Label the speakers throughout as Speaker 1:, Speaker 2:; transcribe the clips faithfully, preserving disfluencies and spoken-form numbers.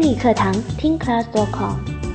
Speaker 1: 英语课堂听 class dot com。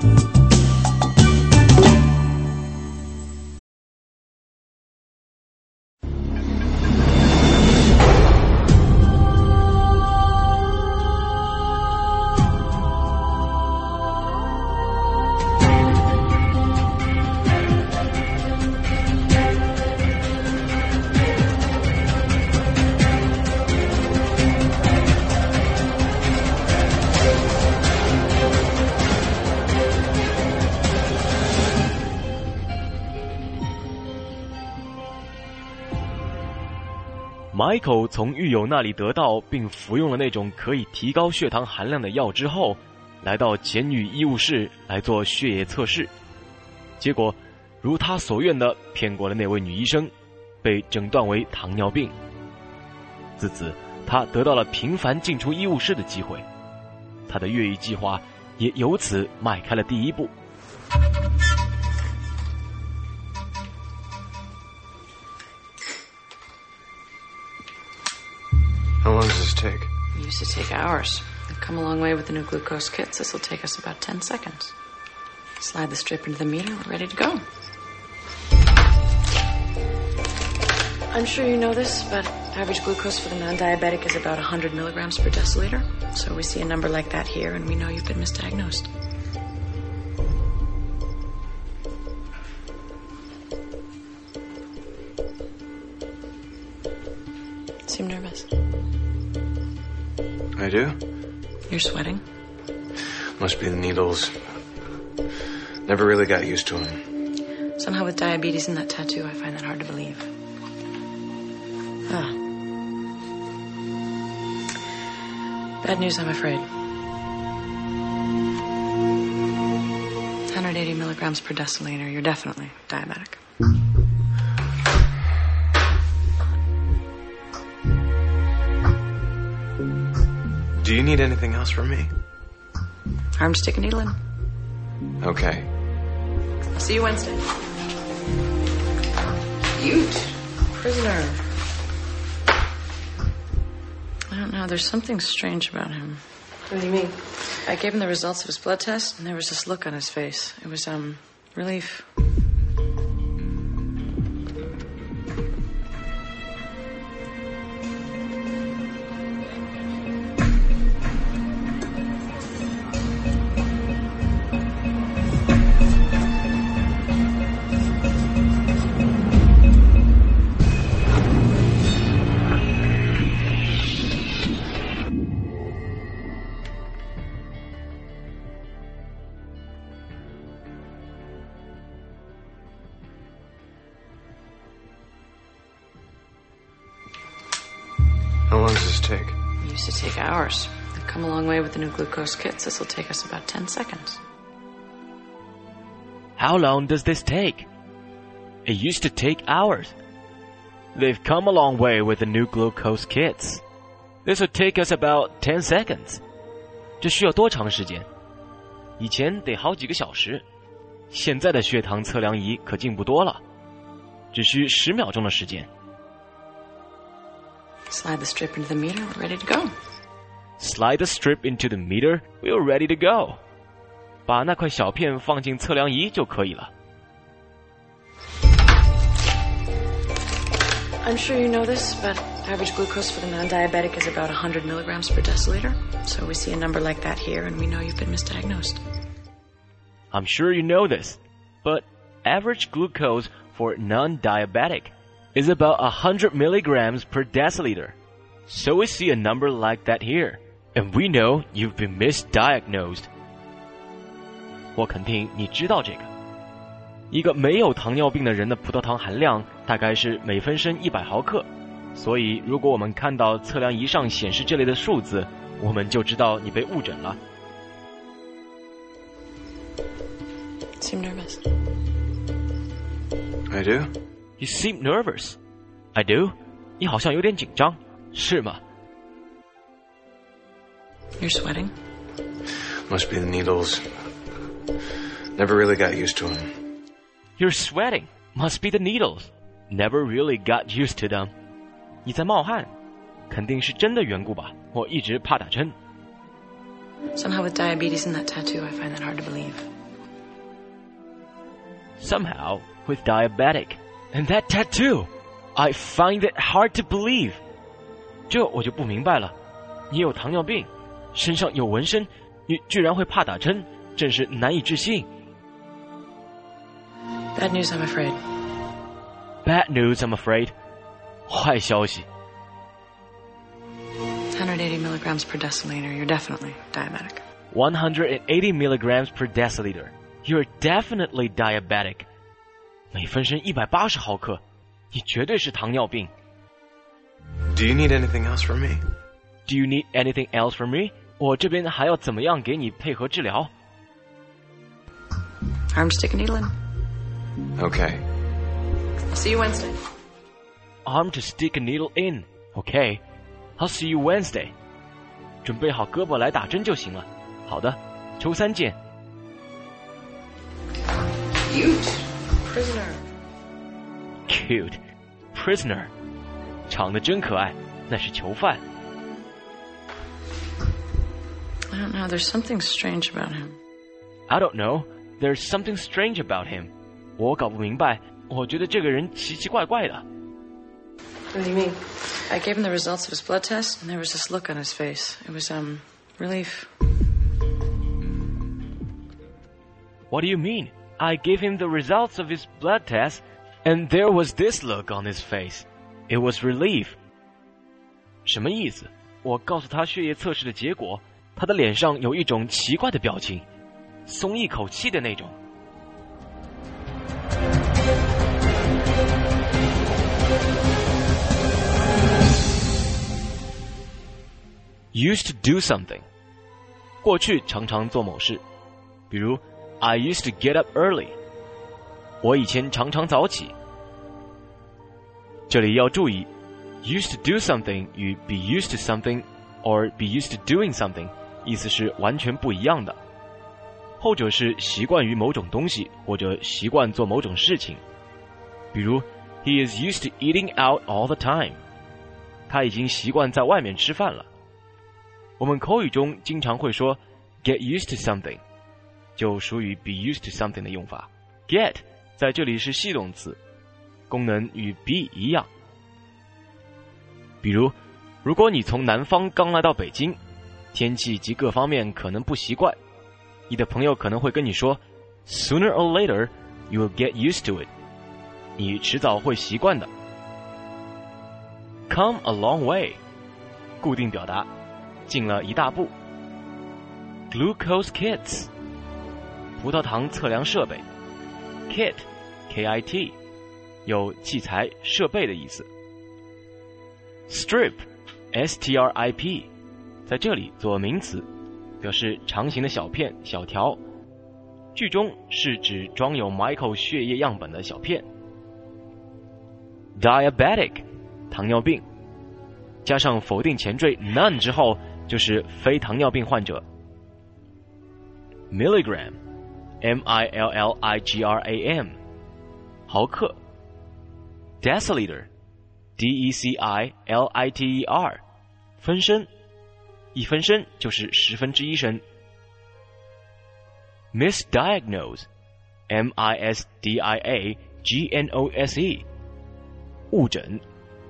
Speaker 2: Michael 从狱友那里得到并服用了那种可以提高血糖含量的药之后，来到监狱医务室来做血液测试，结果如他所愿的骗过了那位女医生，被诊断为糖尿病。自此他得到了频繁进出医务室的机会，他的越狱计划也由此迈开了第一步。
Speaker 3: How long does this take?
Speaker 4: It used to take hours. We've come a long way with the new glucose kits. This will take us about ten seconds. Slide the strip into the meter. We're ready to go. I'm sure you know this, but average glucose for the non-diabetic is about one hundred milligrams per deciliter. So we see a number like that here, and we know you've been misdiagnosed. Seem nervous?
Speaker 3: I do?
Speaker 4: You're sweating?
Speaker 3: Must be the needles. Never really got used to them.
Speaker 4: Somehow with diabetes and that tattoo, I find that hard to believe. Ah. Bad news, I'm afraid. one hundred eighty milligrams per deciliter. You're definitely diabetic.
Speaker 3: Do you need anything else from me?
Speaker 4: Arm, stick, and needle in.
Speaker 3: Okay.
Speaker 4: I'll see you Wednesday. Cute. Prisoner. I don't know. There's something strange about him.
Speaker 5: What do you mean?
Speaker 4: I gave him the results of his blood test, and there was this look on his face. It was, um, relief.
Speaker 3: How long does this take?
Speaker 4: It used to take hours. We've come a long way with the new glucose kits. This will take us about ten seconds.
Speaker 2: How long does this take? It used to take hours. They've come a long way with the new glucose kits. This will take us about ten seconds. 这需要多长时间？以前得好几个小时，现在的血糖测量仪可进步多了，只需十秒钟的时间。
Speaker 4: Slide the strip into the meter. We're ready to go.
Speaker 2: Slide the strip into the meter. We're ready to go. 把那块小片放进测量仪就可以了。
Speaker 4: I'm sure you know this, but average glucose for the non-diabetic is about one hundred milligrams per deciliter. So we see a number like that here, and we know you've been misdiagnosed.
Speaker 2: I'm sure you know this, but average glucose for non-diabetic is about one hundred milligrams per deciliter. So we see a number like that here, and we know you've been misdiagnosed. 我肯定你知道这个。一个没有糖尿病的人的葡萄糖含量大概是每分升一百毫克，所以如果我们看到测量仪上显示这类的数字，我们就知道你被误诊了。
Speaker 4: Seem nervous?
Speaker 3: I do?
Speaker 2: You seem nervous. I do. 你好像有点紧张，是吗？
Speaker 4: You're sweating?
Speaker 3: Must be the needles. Never really got used to them.
Speaker 2: You're sweating. Must be the needles. Never really got used to them. 你在冒汗，肯定是针的缘故吧？我一直怕打针。
Speaker 4: Somehow with diabetes and that tattoo, I find that hard to believe.
Speaker 2: Somehow, with diabetic and that tattoo, I find it hard to believe. 这我就不明白了。你有糖尿病，身上有纹身，你居然会怕打针，真是难以置信。
Speaker 4: Bad news, I'm afraid.
Speaker 2: Bad news, I'm afraid. 坏消息。
Speaker 4: one hundred eighty milligrams per deciliter. You're definitely diabetic.
Speaker 2: one hundred eighty milligrams per deciliter. You're definitely diabetic. 每分身一百八十毫克，你绝对是糖尿病。
Speaker 3: Do you need anything else from me?
Speaker 2: Do you need anything else from me? 我这边还要怎么样给你配合治疗？
Speaker 4: Arm to stick a needle in.
Speaker 3: Okay.
Speaker 4: I'll see you Wednesday.
Speaker 2: Arm to stick a needle in. Okay. I'll see you Wednesday. 准备好胳膊来打针就行了。好的，周三见。
Speaker 4: Cute. Prisoner.
Speaker 2: Cute. Prisoner. 长得真可爱，那是囚犯。
Speaker 4: I don't know. There's something strange about him.
Speaker 2: I don't know. There's something strange about him. 我搞不明白，我觉得这个人奇奇怪怪的。
Speaker 4: What do you mean? I gave him the results of his blood test, and there was this look on his face. It was, um, relief.
Speaker 2: What do you mean? I gave him the results of his blood test, and there was this look on his face. It was relief. 什么意思？我告诉他血液测试的结果，他的脸上有一种奇怪的表情，松一口气的那种。Used to do something. 过去常常做某事，比如 I used to get up early. 我以前常常早起。这里要注意 used to do something 与 be used to something or be used to doing something 意思是完全不一样的。后者是习惯于某种东西或者习惯做某种事情，比如 He is used to eating out all the time. 他已经习惯在外面吃饭了。我们口语中经常会说 get used to something， 就属于 be used to something 的用法。get 在这里是系动词，功能与 be 一样。比如，如果你从南方刚来到北京，天气及各方面可能不习惯，你的朋友可能会跟你说 Sooner or later, you will get used to it. 你迟早会习惯的。Come a long way， 固定表达，进了一大步。Glucose kits， 葡萄糖测量设备。Kit K I T 有器材设备的意思。Strip S T R I P 在这里做名词，表示长形的小片小条，句中是指装有 Michael 血液样本的小片。Diabetic 糖尿病，加上否定前缀 none 之后就是非糖尿病患者。Milligram M I L L I G R A M 毫克。Deciliter D E C I L I T E R 分升，一分升就是十分之一升。Misdiagnose M I S D I A G N O S E 误诊。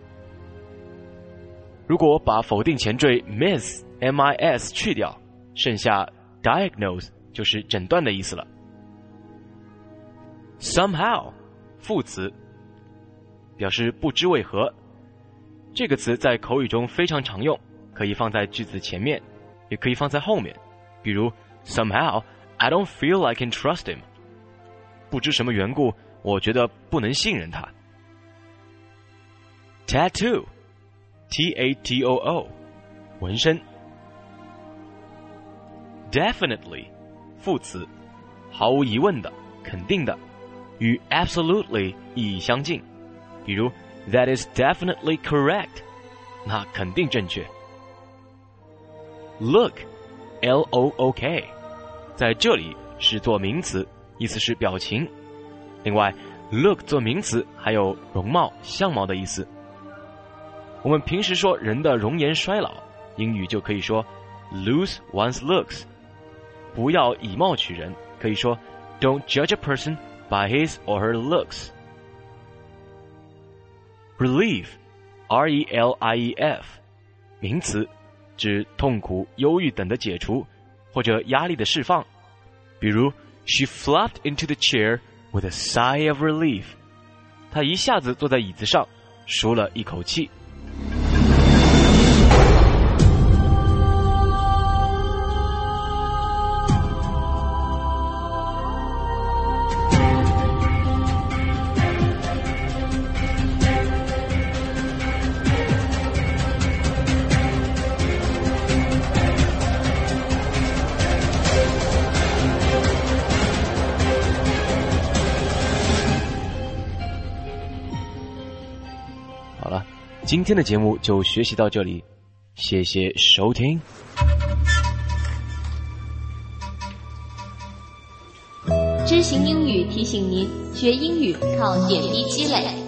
Speaker 2: 如果把否定前缀 miss M I S 去掉，剩下 diagnose 就是诊断的意思了。Somehow 副词，表示不知为何。这个词在口语中非常常用，可以放在句子前面，也可以放在后面。比如 Somehow I don't feel I can trust him。不知什么缘故，我觉得不能信任他。Tattoo T A T O O 纹身。Definitely 副词，毫无疑问的，肯定的，与 absolutely 意义相近。比如 That is definitely correct， 那肯定正确。Look L O O K 在这里是做名词，意思是表情。另外 look 做名词还有容貌相貌的意思。我们平时说人的容颜衰老，英语就可以说 lose one's looks. 不要以貌取人，可以说 Don't judge a person by his or her looks. Relief, R E L I E F, 名词，指痛苦、忧郁等的解除，或者压力的释放。比如 She flopped into the chair with a sigh of relief. 她一下子坐在椅子上，舒了一口气。好了，今天的节目就学习到这里，谢谢收听。
Speaker 5: 知行英语提醒您，学英语靠点滴积累。